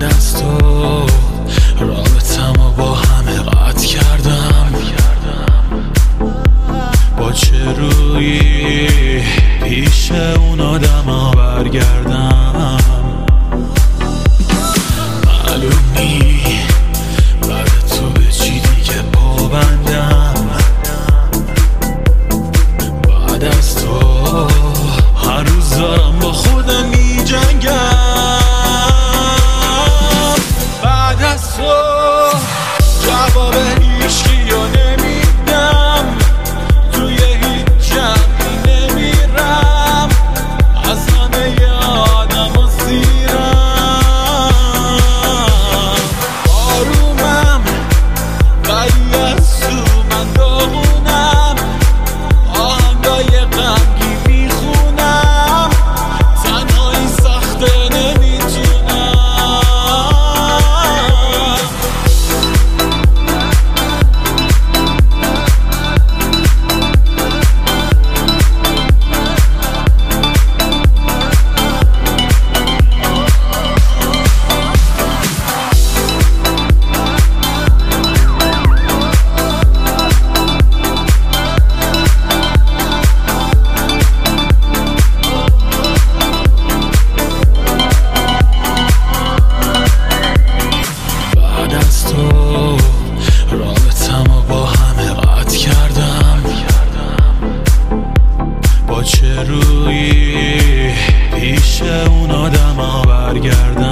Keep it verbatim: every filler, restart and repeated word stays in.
بعد از تو رابطم و با همه قطع کردم. با چه رویی پیش اون آدم ها برگردم؟ معلوم نی بعد تو به چی دیگه پابندم. بعد از تو هر روز دارم با خودم می جنگم. بعد از تو جواب هیچکی رو نمیدم، توی هیچ جمعی نمیرم، از همه آدم و سیرم. آرومم ولی از تو من داغونم، آهنگای غمگین میخونم، تنهایی سخته نمیتونم. رابطم و با همه قطع کردم. با چه رویی پیش اون آدم ها برگردم؟